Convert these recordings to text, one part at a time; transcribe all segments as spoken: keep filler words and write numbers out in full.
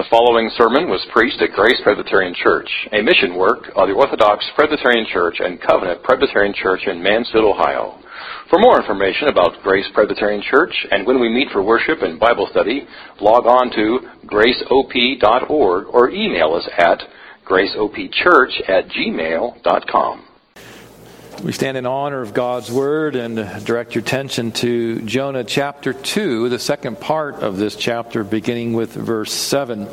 The following sermon was preached at Grace Presbyterian Church, a mission work of the Orthodox Presbyterian Church and Covenant Presbyterian Church in Mansfield, Ohio. For more information about Grace Presbyterian Church and when we meet for worship and Bible study, log on to grace o p dot org or email us at grace o p church at gmail dot com. We stand in honor of God's Word and direct your attention to Jonah chapter two, the second part of this chapter, beginning with verse seven.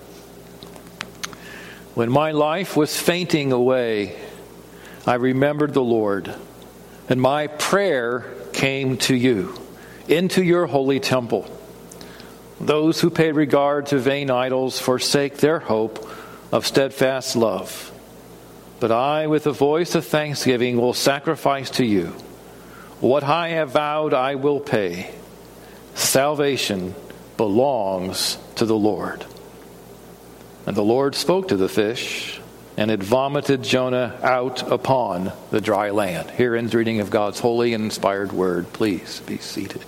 When my life was fainting away, I remembered the Lord, and my prayer came to you, into your holy temple. Those who pay regard to vain idols forsake their hope of steadfast love. But I, with a voice of thanksgiving, will sacrifice to you. What I have vowed, I will pay. Salvation belongs to the Lord. And the Lord spoke to the fish, and it vomited Jonah out upon the dry land. Here ends the reading of God's holy and inspired word. Please be seated.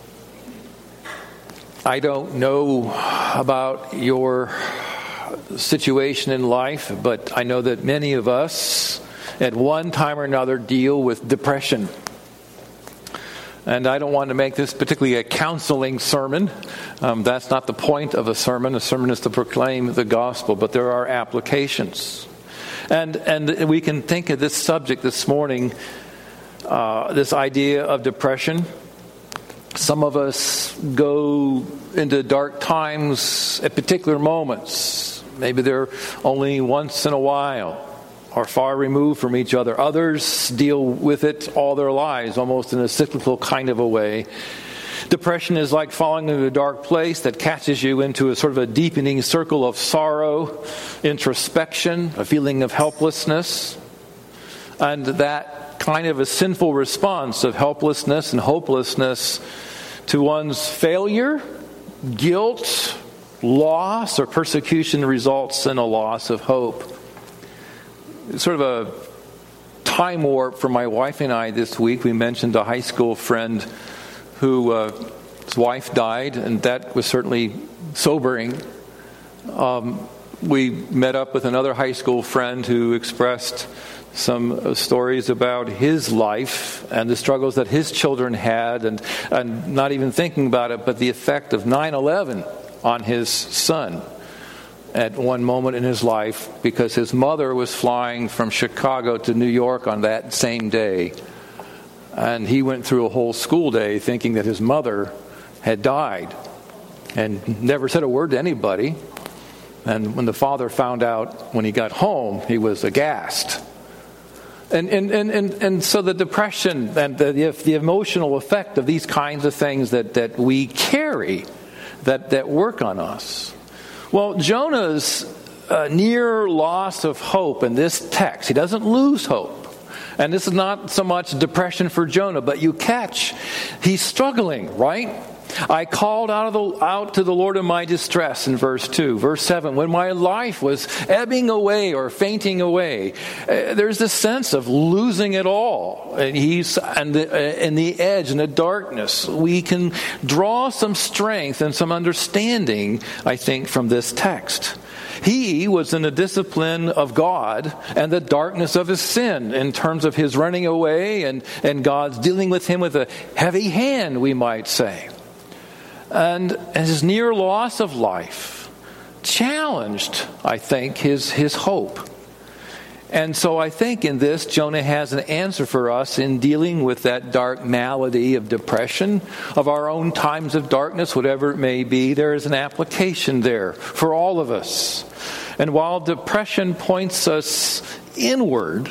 I don't know about your situation in life, but I know that many of us at one time or another deal with depression. And I don't want to make this particularly a counseling sermon. Um, that's not the point of a sermon. A sermon is to proclaim the gospel, but there are applications. And and we can think of this subject this morning, uh, this idea of depression. Some of us go into dark times at particular moments. Maybe they're only once in a while or far removed from each other. Others deal with it all their lives, almost in a cyclical kind of a way. Depression is like falling into a dark place that catches you into a sort of a deepening circle of sorrow, introspection, a feeling of helplessness. And that kind of a sinful response of helplessness and hopelessness to one's failure, guilt, loss, or persecution results in a loss of hope. It's sort of a time warp for my wife and I this week. We mentioned a high school friend who uh, his wife died, and that was certainly sobering. Um, we met up with another high school friend who expressed some stories about his life and the struggles that his children had, and, and not even thinking about it, but the effect of nine eleven on his son at one moment in his life, because his mother was flying from Chicago to New York on that same day. And he went through a whole school day thinking that his mother had died and never said a word to anybody. And when the father found out when he got home, he was aghast. And and, and, and, and so the depression and the, the emotional effect of these kinds of things that, that we carry that, that work on us. Well, Jonah's uh, near loss of hope in this text, he doesn't lose hope. And this is not so much depression for Jonah, but you catch, he's struggling, right? I called out, of the, out to the Lord in my distress in verse two. Verse seven, when my life was ebbing away or fainting away, uh, there's this sense of losing it all. And he's and the, uh, in the edge, in the darkness. We can draw some strength and some understanding, I think, from this text. He was in the discipline of God and the darkness of his sin in terms of his running away and, and God's dealing with him with a heavy hand, we might say. And his near loss of life challenged, I think, his, his hope. And so I think in this, Jonah has an answer for us in dealing with that dark malady of depression, of our own times of darkness, whatever it may be. There is an application there for all of us. And while depression points us inward,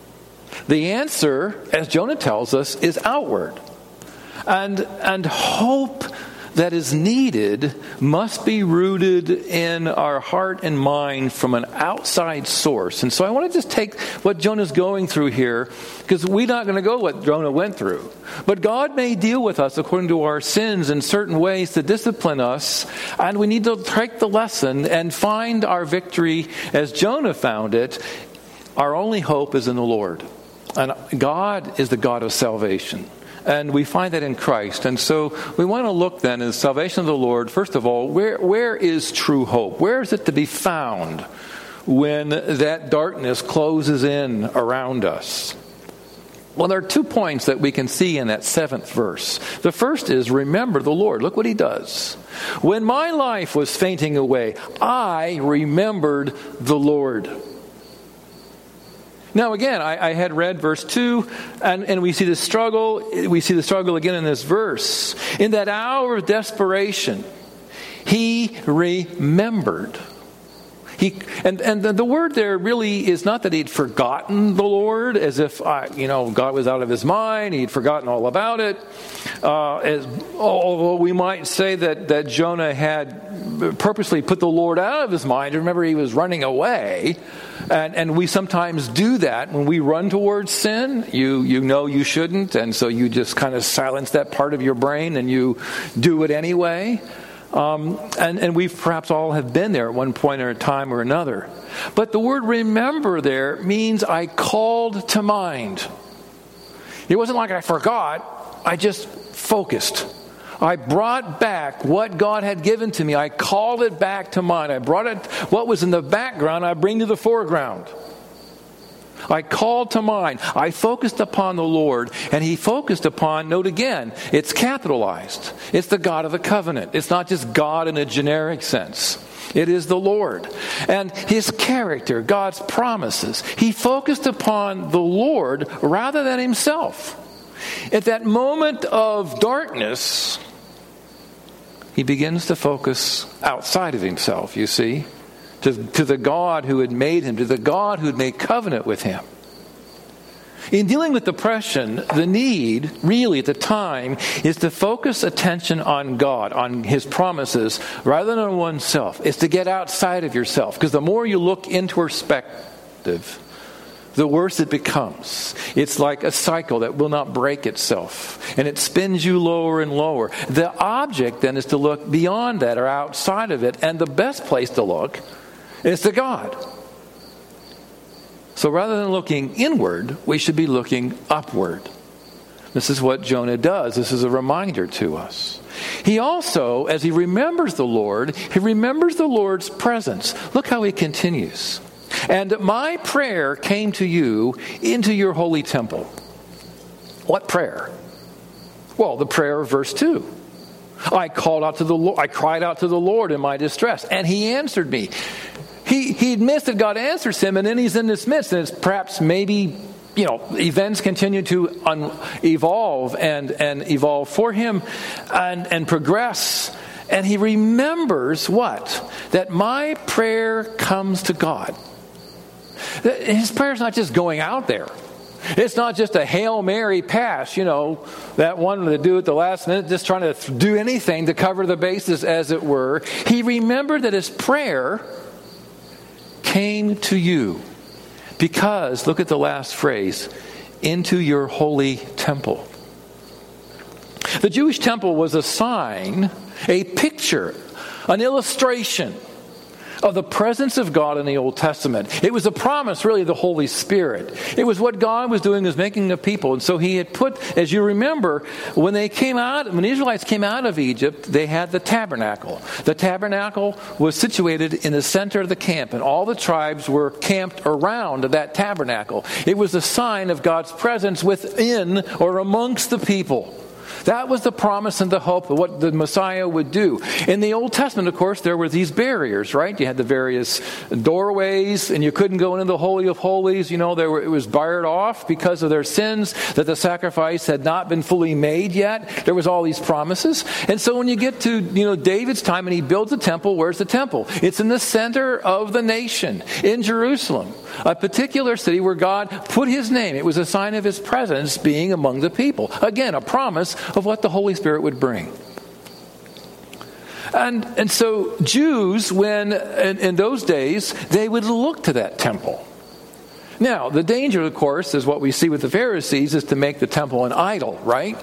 the answer, as Jonah tells us, is outward. And, and hope that is needed must be rooted in our heart and mind from an outside source. And so I want to just take what Jonah's going through here, because we're not going to go what Jonah went through. But God may deal with us according to our sins in certain ways to discipline us, and we need to take the lesson and find our victory as Jonah found it. Our only hope is in the Lord. And God is the God of salvation. And we find that in Christ. And so we want to look then in the salvation of the Lord, first of all, where where is true hope? Where is it to be found when that darkness closes in around us? Well, there are two points that we can see in that seventh verse. The first is, remember the Lord. Look what he does. When my life was fainting away, I remembered the Lord. Now again, I, I had read verse two, and, and we see the struggle, we see the struggle again in this verse. In that hour of desperation, he remembered. He, and and the, the word there really is not that he'd forgotten the Lord, as if I, you know God was out of his mind, he'd forgotten all about it. Uh, as, although we might say that, that Jonah had purposely put the Lord out of his mind. Remember, he was running away, and and we sometimes do that when we run towards sin. You you know you shouldn't, and so you just kind of silence that part of your brain and you do it anyway. Um, and, and we perhaps all have been there at one point or a time or another. But the word remember there means I called to mind. It wasn't like I forgot. I just focused. I brought back what God had given to me. I called it back to mind. I brought it, what was in the background, I bring to the foreground. I called to mind. I focused upon the Lord, and he focused upon, note again, it's capitalized. It's the God of the covenant. It's not just God in a generic sense. It is the Lord. And his character, God's promises. He focused upon the Lord rather than himself. At that moment of darkness, he begins to focus outside of himself, you see. To, to the God who had made him, to the God who had made covenant with him. In dealing with depression, the need, really at the time, is to focus attention on God, on his promises, rather than on oneself. It's to get outside of yourself. Because the more you look introspective, the worse it becomes. It's like a cycle that will not break itself. And it spins you lower and lower. The object then is to look beyond that or outside of it. And the best place to look is to God. So rather than looking inward, we should be looking upward. This is what Jonah does. This is a reminder to us. He also, as he remembers the Lord, he remembers the Lord's presence. Look how he continues. And my prayer came to you into your holy temple. What prayer? Well, the prayer of verse two. I called out to the Lord, I cried out to the Lord in my distress, and he answered me. He he admits that God answers him, and then he's in this midst, and it's perhaps maybe, you know, events continue to un- evolve and, and evolve for him and, and progress. And he remembers what? That my prayer comes to God. His prayer is not just going out there. It's not just a Hail Mary pass, you know, that one to do at the last minute, just trying to do anything to cover the bases, as it were. He remembered that his prayer came to you because, look at the last phrase, into your holy temple. The Jewish temple was a sign, a picture, an illustration of the presence of God in the Old Testament. It was a promise, really, of the Holy Spirit. It was what God was doing, was making a people. And so he had put, as you remember, when they came out, when the Israelites came out of Egypt, they had the tabernacle. The tabernacle was situated in the center of the camp, and all the tribes were camped around that tabernacle. It was a sign of God's presence within or amongst the people. That was the promise and the hope of what the Messiah would do. In the Old Testament, of course, there were these barriers, right? You had the various doorways, and you couldn't go into the Holy of Holies. You know, there were, it was barred off because of their sins, that the sacrifice had not been fully made yet. There was all these promises. And so when you get to, you know, David's time and he builds the temple, where's the temple? It's in the center of the nation, in Jerusalem, a particular city where God put his name. It was a sign of his presence being among the people. Again, a promise of what the Holy Spirit would bring. And and so Jews, when in, in those days, they would look to that temple. Now, the danger, of course, is what we see with the Pharisees, is to make the temple an idol, right?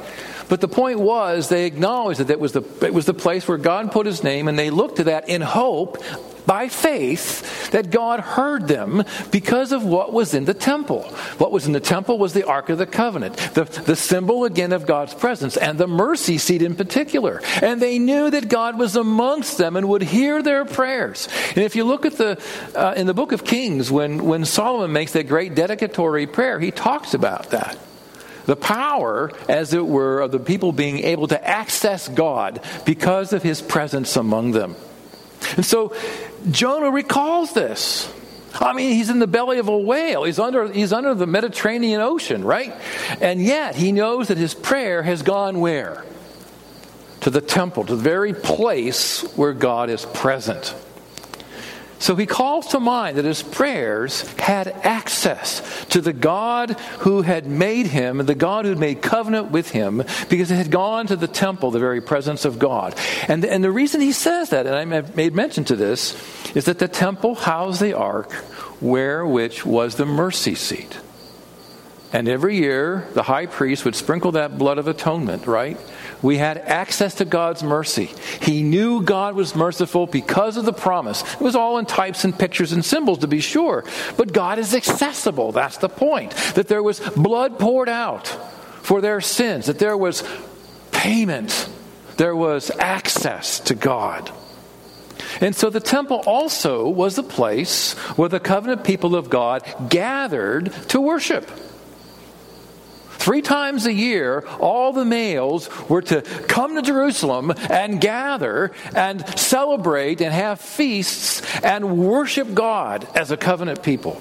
But the point was, they acknowledged that it was the it was the place where God put his name, and they looked to that in hope, by faith, that God heard them because of what was in the temple. What was in the temple was the Ark of the Covenant, the, the symbol again of God's presence, and the mercy seat in particular. And they knew that God was amongst them and would hear their prayers. And if you look at the uh, in the book of Kings, when, when Solomon makes that great dedicatory prayer, he talks about that. The power, as it were, of the people being able to access God because of his presence among them. And so Jonah recalls this. I mean, he's in the belly of a whale. He's under, he's under the Mediterranean Ocean, right? And yet he knows that his prayer has gone where? To the temple, to the very place where God is present. So he calls to mind that his prayers had access to the God who had made him, the God who had made covenant with him, because it had gone to the temple, the very presence of God. And, and the reason he says that, and I made mention to this, is that the temple housed the ark, where which was the mercy seat. And every year, the high priest would sprinkle that blood of atonement, right? We had access to God's mercy. He knew God was merciful because of the promise. It was all in types and pictures and symbols, to be sure. But God is accessible. That's the point. That there was blood poured out for their sins. That there was payment. There was access to God. And so the temple also was the place where the covenant people of God gathered to worship. Three times a year, all the males were to come to Jerusalem and gather and celebrate and have feasts and worship God as a covenant people.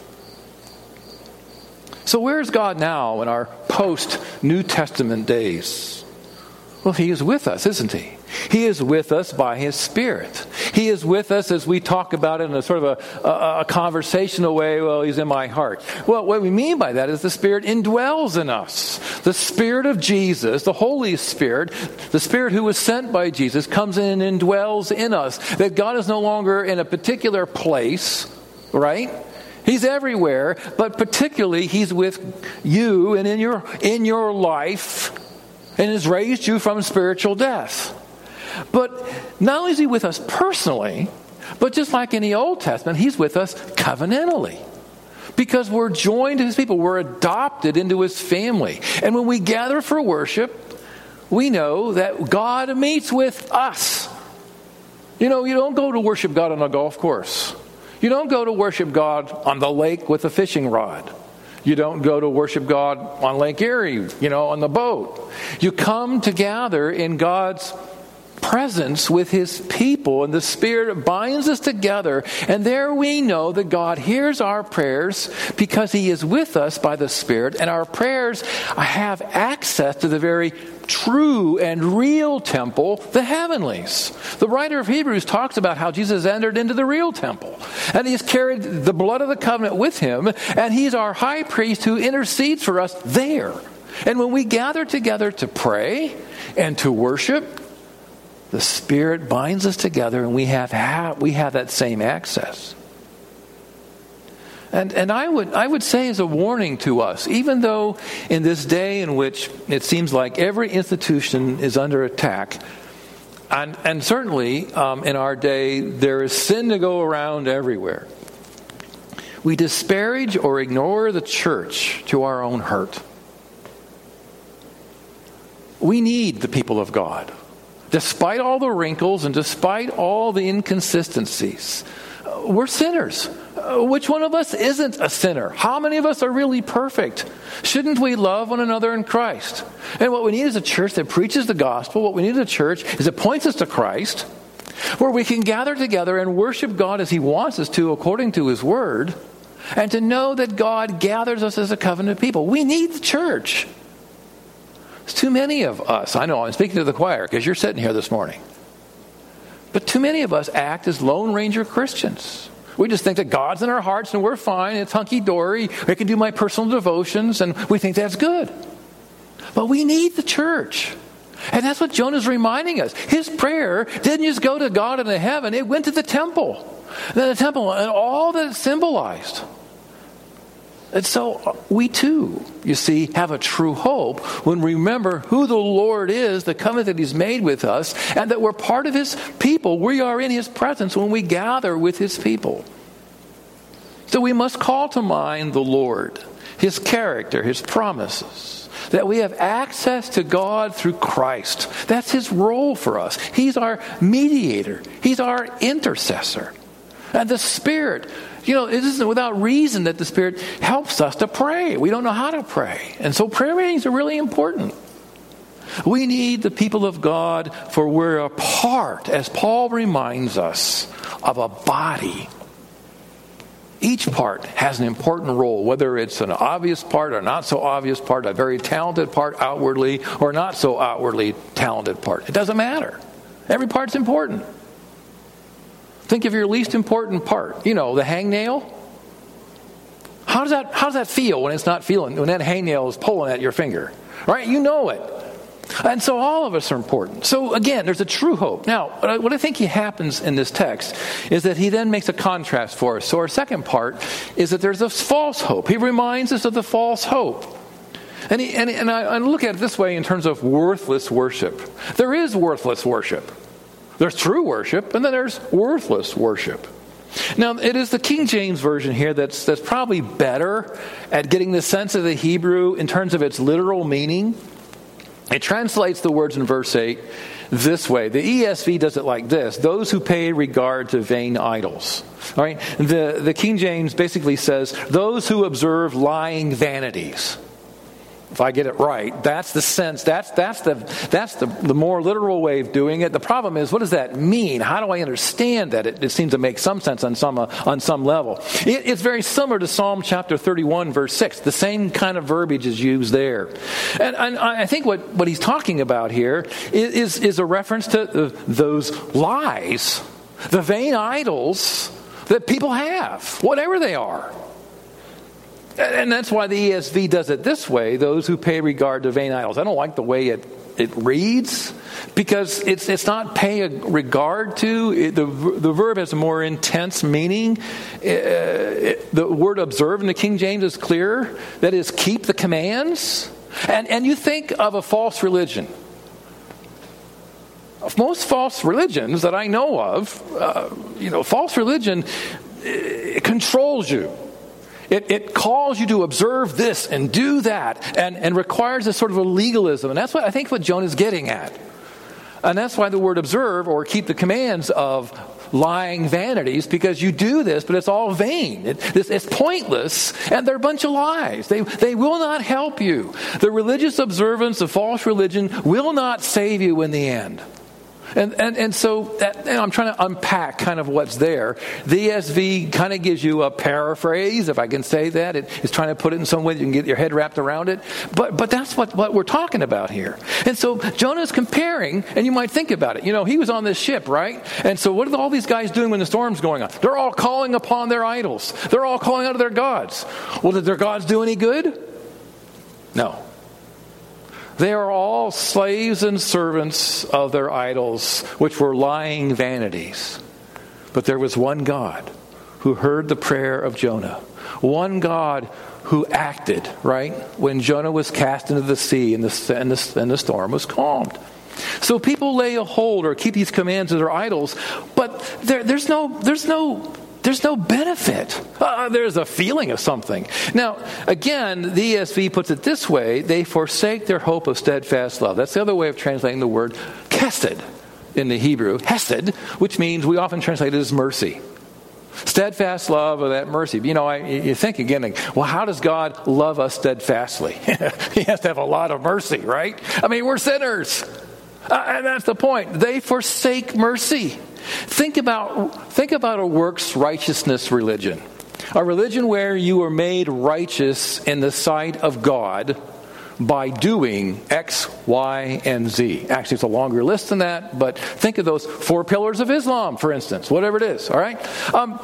So where's God now in our post-New Testament days? Well, he is with us, isn't he? He is with us by his Spirit. He is with us as we talk about it in a sort of a, a, a conversational way. Well, he's in my heart. Well, what we mean by that is the Spirit indwells in us. The Spirit of Jesus, the Holy Spirit, the Spirit who was sent by Jesus, comes in and indwells in us. That God is no longer in a particular place, right? He's everywhere, but particularly he's with you and in your in your life, and has raised you from spiritual death. But not only is he with us personally, but just like in the Old Testament, he's with us covenantally. Because we're joined to his people. We're adopted into his family. And when we gather for worship, we know that God meets with us. You know, you don't go to worship God on a golf course. You don't go to worship God on the lake with a fishing rod. You don't go to worship God on Lake Erie, you know, on the boat. You come to gather in God's presence with his people, and the Spirit binds us together, and there we know that God hears our prayers because he is with us by the Spirit, and our prayers have access to the very true and real temple, the heavenlies. The writer of Hebrews talks about how Jesus entered into the real temple, and he's carried the blood of the covenant with him, and he's our high priest who intercedes for us there. And when we gather together to pray and to worship, the Spirit binds us together, and we have ha- we have that same access. And and I would I would say as a warning to us, even though in this day in which it seems like every institution is under attack, and and certainly um, in our day there is sin to go around everywhere, we disparage or ignore the church to our own hurt. We need the people of God. Despite all the wrinkles and despite all the inconsistencies, we're sinners. Which one of us isn't a sinner? How many of us are really perfect? Shouldn't we love one another in Christ? And what we need is a church that preaches the gospel. What we need is a church is it points us to Christ, where we can gather together and worship God as he wants us to according to his word, and to know that God gathers us as a covenant people. We need the church. There's too many of us. I know I'm speaking to the choir because you're sitting here this morning. But too many of us act as Lone Ranger Christians. We just think that God's in our hearts and we're fine. It's hunky-dory. I can do my personal devotions and we think that's good. But we need the church. And that's what Jonah's reminding us. His prayer didn't just go to God in the heaven. It went to the temple. And then the temple and all that it symbolized. And so we too, you see, have a true hope when we remember who the Lord is, the covenant that he's made with us, and that we're part of his people. We are in his presence when we gather with his people. So we must call to mind the Lord, his character, his promises, that we have access to God through Christ. That's his role for us. He's our mediator. He's our intercessor. And the Spirit, you know, it isn't without reason that the Spirit helps us to pray. We don't know how to pray. And so prayer meetings are really important. We need the people of God, for we're a part, as Paul reminds us, of a body. Each part has an important role, whether it's an obvious part or not so obvious part, a very talented part outwardly or not so outwardly talented part. It doesn't matter. Every part's important. Think of your least important part. You know, the hangnail. How does that how does that feel when it's not feeling, when that hangnail is pulling at your finger? Right? You know it. And so all of us are important. So again, there's a true hope. Now, what I think happens in this text is that he then makes a contrast for us. So our second part is that there's a false hope. He reminds us of the false hope. And, he, and, and I, I look at it this way in terms of worthless worship. There is worthless worship. There's true worship, and then there's worthless worship. Now, it is the King James Version here that's that's probably better at getting the sense of the Hebrew in terms of its literal meaning. It translates the words in verse eight this way. The E S V does it like this: those who pay regard to vain idols. All right? The, the King James basically says, those who observe lying vanities. If I get it right, that's the sense, that's that's the that's the, the more literal way of doing it. The problem is, what does that mean? How do I understand that? It, it seems to make some sense on some uh, on some level. It, it's very similar to Psalm chapter thirty-one, verse six. The same kind of verbiage is used there. And, and I think what, what he's talking about here is, is, is a reference to the, those lies, the vain idols that people have, whatever they are. And that's why the E S V does it this way, those who pay regard to vain idols. I don't like the way it, it reads, because it's it's not pay a regard to. It, the, the verb has a more intense meaning. Uh, it, the word observe in the King James is clearer. That is, keep the commands. And, and you think of a false religion. Most false religions that I know of, uh, you know, false religion it controls you. It, it calls you to observe this and do that, and, and requires a sort of a legalism. And that's what I think what Jonah's getting at. And that's why the word observe or keep the commands of lying vanities, because you do this, but it's all vain. It, it's, it's pointless, and they're a bunch of lies. They, they will not help you. The religious observance of false religion will not save you in the end. And and and so that, you know, I'm trying to unpack kind of what's there. The E S V kind of gives you a paraphrase, if I can say that. It is trying to put it in some way that you can get your head wrapped around it. But but that's what, what we're talking about here. And so Jonah's comparing, and you might think about it. You know, he was on this ship, right? And so what are all these guys doing when the storm's going on? They're all calling upon their idols. They're all calling out to their gods. Well, did their gods do any good? No. They are all slaves and servants of their idols, which were lying vanities. But there was one God who heard the prayer of Jonah. One God who acted, right, when Jonah was cast into the sea and the, and the, and the storm was calmed. So people lay a hold or keep these commands of their idols, but there, there's no, there's no, there's no benefit. Uh, there's a feeling of something. Now, again, the E S V puts it this way: they forsake their hope of steadfast love. That's the other way of translating the word chesed in the Hebrew, hesed, which means we often translate it as mercy. Steadfast love or that mercy. You know, I, you think again, well, how does God love us steadfastly? He has to have a lot of mercy, right? I mean, we're sinners. Uh, and that's the point. They forsake mercy. Think about think about a works righteousness religion. A religion where you are made righteous in the sight of God by doing X, Y, and Z. Actually, it's a longer list than that, but think of those four pillars of Islam, for instance, whatever it is, all right? Um,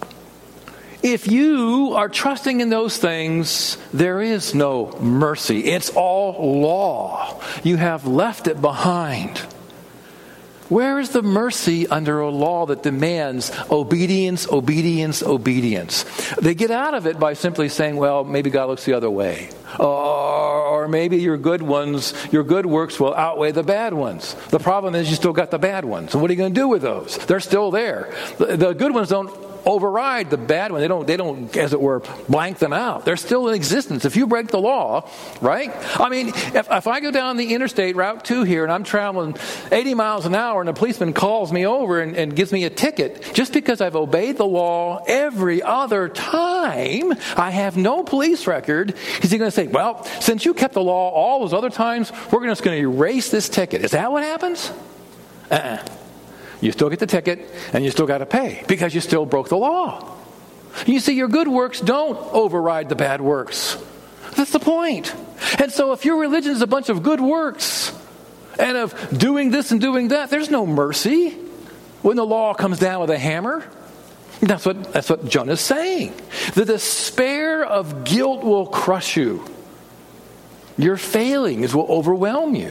if you are trusting in those things, there is no mercy. It's all law. You have left it behind. Where is the mercy under a law that demands obedience, obedience, obedience? They get out of it by simply saying, well, maybe God looks the other way. Or, or maybe your good ones, your good works will outweigh the bad ones. The problem is you still got the bad ones. So what are you going to do with those? They're still there. The, the good ones don't override the bad one. They don't, they don't, as it were, blank them out. They're still in existence. If you break the law, right? I mean, if, if I go down the interstate, Route two here, and I'm traveling eighty miles an hour, and a policeman calls me over and, and gives me a ticket, just because I've obeyed the law every other time, I have no police record, is he going to say, well, since you kept the law all those other times, we're just going to erase this ticket. Is that what happens? Uh-uh. You still get the ticket, and you still got to pay because you still broke the law. You see, your good works don't override the bad works. That's the point. And so if your religion is a bunch of good works and of doing this and doing that, there's no mercy when the law comes down with a hammer. That's what, that's what Jonah's saying. The despair of guilt will crush you. Your failings will overwhelm you.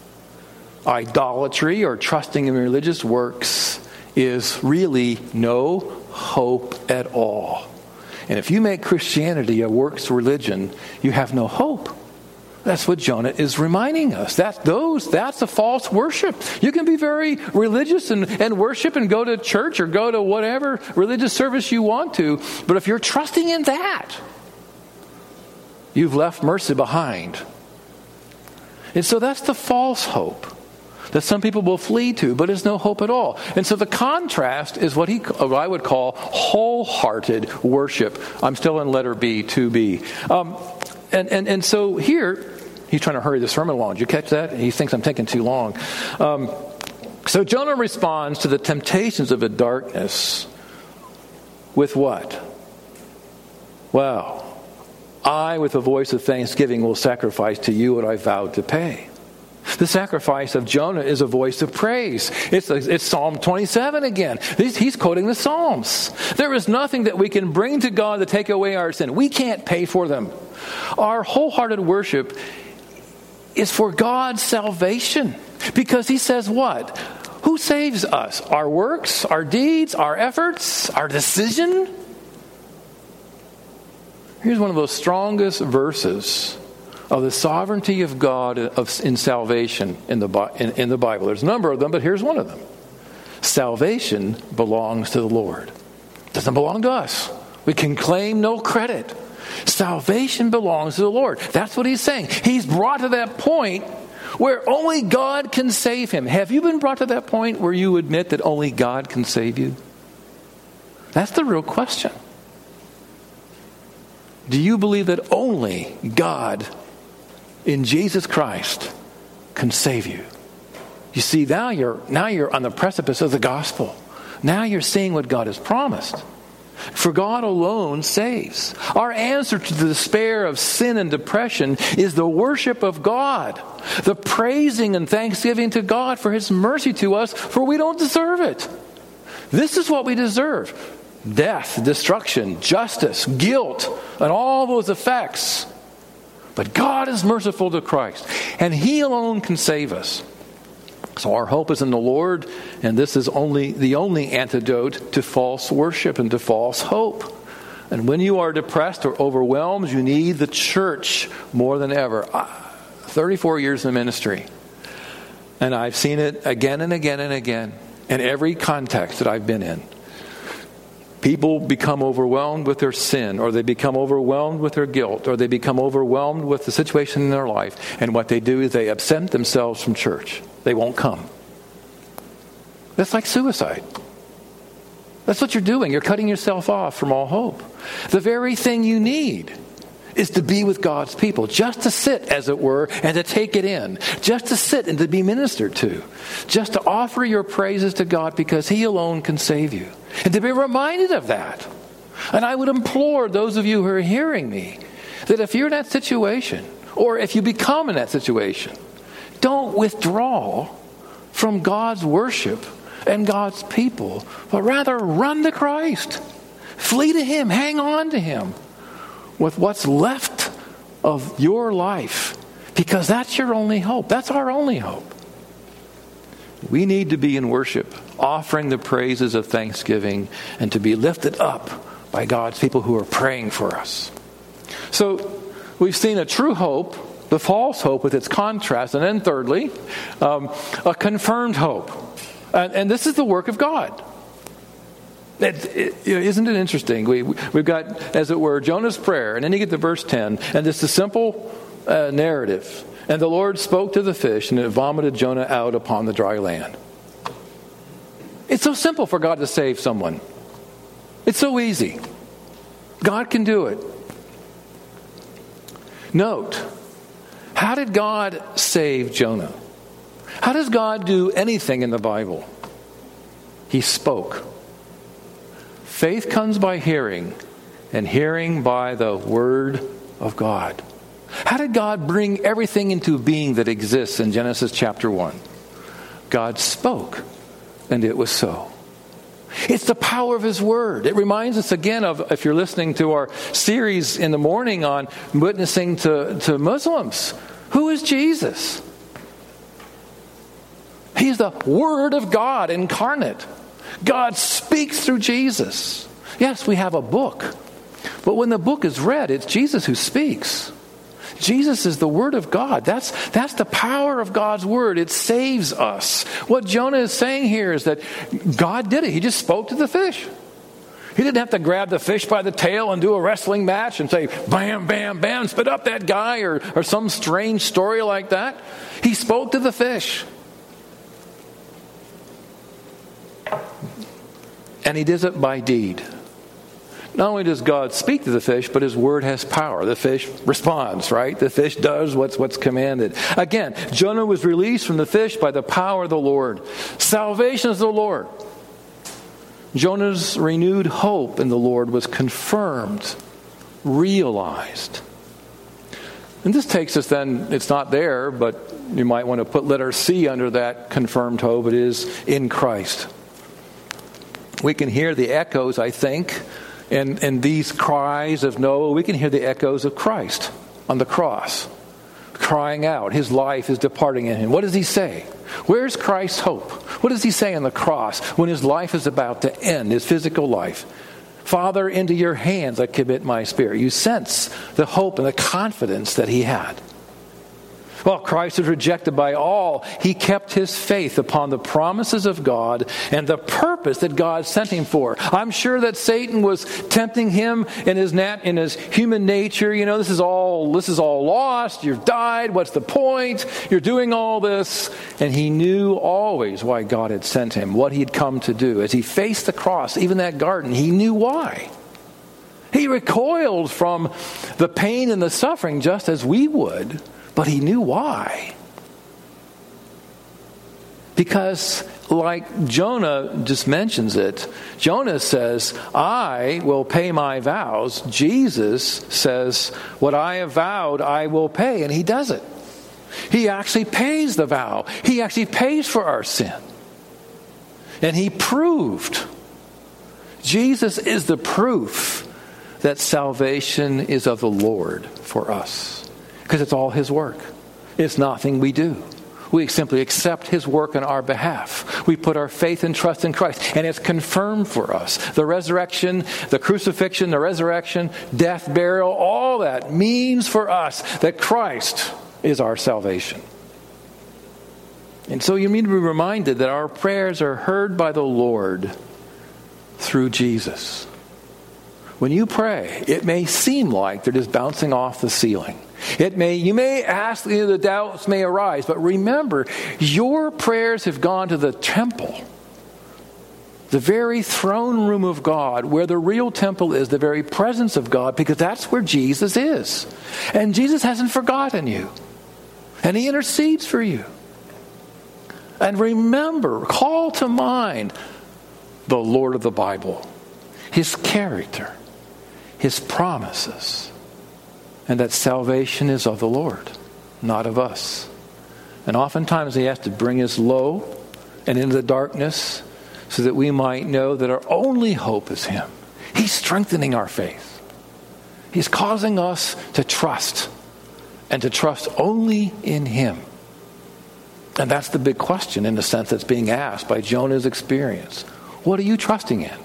Idolatry or trusting in religious works is really no hope at all. And if you make Christianity a works religion, you have no hope. That's what Jonah is reminding us. That's those. That's a false worship. You can be very religious and, and worship and go to church or go to whatever religious service you want to, but if you're trusting in that, you've left mercy behind. And so that's the false hope that some people will flee to, but is no hope at all. And so the contrast is what he, what I would call wholehearted worship. I'm still in letter B, two B. Um, and, and, and so here, he's trying to hurry the sermon along. Did you catch that? He thinks I'm taking too long. Um, so Jonah responds to the temptations of the darkness with what? Well, I, with a voice of thanksgiving, will sacrifice to you what I vowed to pay. The sacrifice of Jonah is a voice of praise. It's, it's Psalm twenty-seven again. He's, he's quoting the Psalms. There is nothing that we can bring to God to take away our sin. We can't pay for them. Our wholehearted worship is for God's salvation. Because he says what? Who saves us? Our works, our deeds, our efforts, our decision? Here's one of those strongest verses of the sovereignty of God of, in salvation in the, in, in the Bible. There's a number of them, but here's one of them. Salvation belongs to the Lord. It doesn't belong to us. We can claim no credit. Salvation belongs to the Lord. That's what he's saying. He's brought to that point where only God can save him. Have you been brought to that point where you admit that only God can save you? That's the real question. Do you believe that only God in Jesus Christ can save you? You see, now you're now you're on the precipice of the gospel. Now you're seeing what God has promised. For God alone saves. Our answer to the despair of sin and depression is the worship of God. The praising and thanksgiving to God for his mercy to us, for we don't deserve it. This is what we deserve. Death, destruction, justice, guilt, and all those effects. But God is merciful to Christ, and he alone can save us. So our hope is in the Lord, and this is only the only antidote to false worship and to false hope. And when you are depressed or overwhelmed, you need the church more than ever. thirty-four years in ministry, and I've seen it again and again and again in every context that I've been in. People become overwhelmed with their sin, or they become overwhelmed with their guilt, or they become overwhelmed with the situation in their life. And what they do is they absent themselves from church. They won't come. That's like suicide. That's what you're doing. You're cutting yourself off from all hope. The very thing you need is to be with God's people, just to sit, as it were, and to take it in, just to sit and to be ministered to, just to offer your praises to God because he alone can save you, and to be reminded of that. And I would implore those of you who are hearing me that if you're in that situation, or if you become in that situation, don't withdraw from God's worship and God's people, but rather run to Christ. Flee to him. Hang on to him with what's left of your life, because that's your only hope. That's our only hope. We need to be in worship, offering the praises of thanksgiving, and to be lifted up by God's people who are praying for us. So we've seen a true hope, the false hope with its contrast, and then thirdly, um, a confirmed hope. And, and this is the work of God. It, it, isn't it interesting? We, we've got, as it were, Jonah's prayer, and then you get to verse ten, and it's a simple uh, narrative. And the Lord spoke to the fish, and it vomited Jonah out upon the dry land. It's so simple for God to save someone. It's so easy. God can do it. Note, how did God save Jonah? How does God do anything in the Bible? He spoke. Faith comes by hearing, and hearing by the Word of God. How did God bring everything into being that exists in Genesis chapter one? God spoke, and it was so. It's the power of His Word. It reminds us again of, if you're listening to our series in the morning on witnessing to, to Muslims, who is Jesus? He's the Word of God incarnate. God speaks through Jesus. Yes, we have a book, but when the book is read, it's Jesus who speaks. Jesus is the Word of God. That's, that's the power of God's Word. It saves us. What Jonah is saying here is that God did it. He just spoke to the fish. He didn't have to grab the fish by the tail and do a wrestling match and say, bam, bam, bam, spit up that guy, or, or some strange story like that. He spoke to the fish. And He does it by deed. Not only does God speak to the fish, but His Word has power. The fish responds, right? The fish does what's what's commanded. Again, Jonah was released from the fish by the power of the Lord. Salvation is the Lord. Jonah's renewed hope in the Lord was confirmed, realized. And this takes us then, it's not there, but you might want to put letter C under that confirmed hope. It is in Christ. We can hear the echoes, I think, in, in these cries of Noah. We can hear the echoes of Christ on the cross, crying out. His life is departing in Him. What does He say? Where's Christ's hope? What does He say on the cross when His life is about to end, His physical life? Father, into your hands I commit my spirit. You sense the hope and the confidence that He had. Well, Christ was rejected by all. He kept His faith upon the promises of God and the purpose that God sent Him for. I'm sure that Satan was tempting Him in his nat- in his human nature. You know, this is all this is all lost. You've died. What's the point? You're doing all this. And He knew always why God had sent Him, what He had come to do. As He faced the cross, even that garden, He knew why. He recoiled from the pain and the suffering just as we would. But He knew why. Because, like Jonah just mentions it, Jonah says, I will pay my vows. Jesus says, what I have vowed, I will pay. And He does it. He actually pays the vow. He actually pays for our sin. And He proved. Jesus is the proof that salvation is of the Lord for us. Because it's all His work. It's nothing we do. We simply accept His work on our behalf. We put our faith and trust in Christ. And it's confirmed for us. The resurrection, the crucifixion, the resurrection, death, burial, all that means for us that Christ is our salvation. And so you need to be reminded that our prayers are heard by the Lord through Jesus. When you pray, it may seem like they're just bouncing off the ceiling. It may, you may ask, you know, the doubts may arise, but remember, your prayers have gone to the temple, the very throne room of God, where the real temple is, the very presence of God, because that's where Jesus is. And Jesus hasn't forgotten you. And He intercedes for you. And remember, call to mind the Lord of the Bible, His character, His promises, and that salvation is of the Lord, not of us. And oftentimes He has to bring us low and into the darkness so that we might know that our only hope is Him. He's strengthening our faith. He's causing us to trust, and to trust only in Him. And that's the big question, in the sense that's being asked by Jonah's experience. What are you trusting in?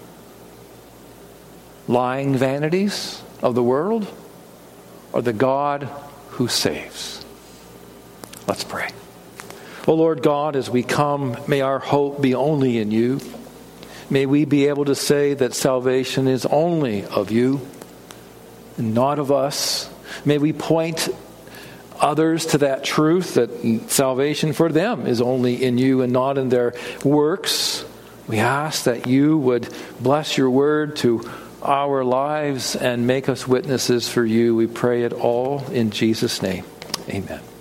Lying vanities of the world, or the God who saves? Let's pray. Oh Lord God, as we come, may our hope be only in you. May we be able to say that salvation is only of you and not of us. May we point others to that truth, that salvation for them is only in you and not in their works. We ask that you would bless your word to our lives and make us witnesses for you. We pray it all in Jesus' name. Amen.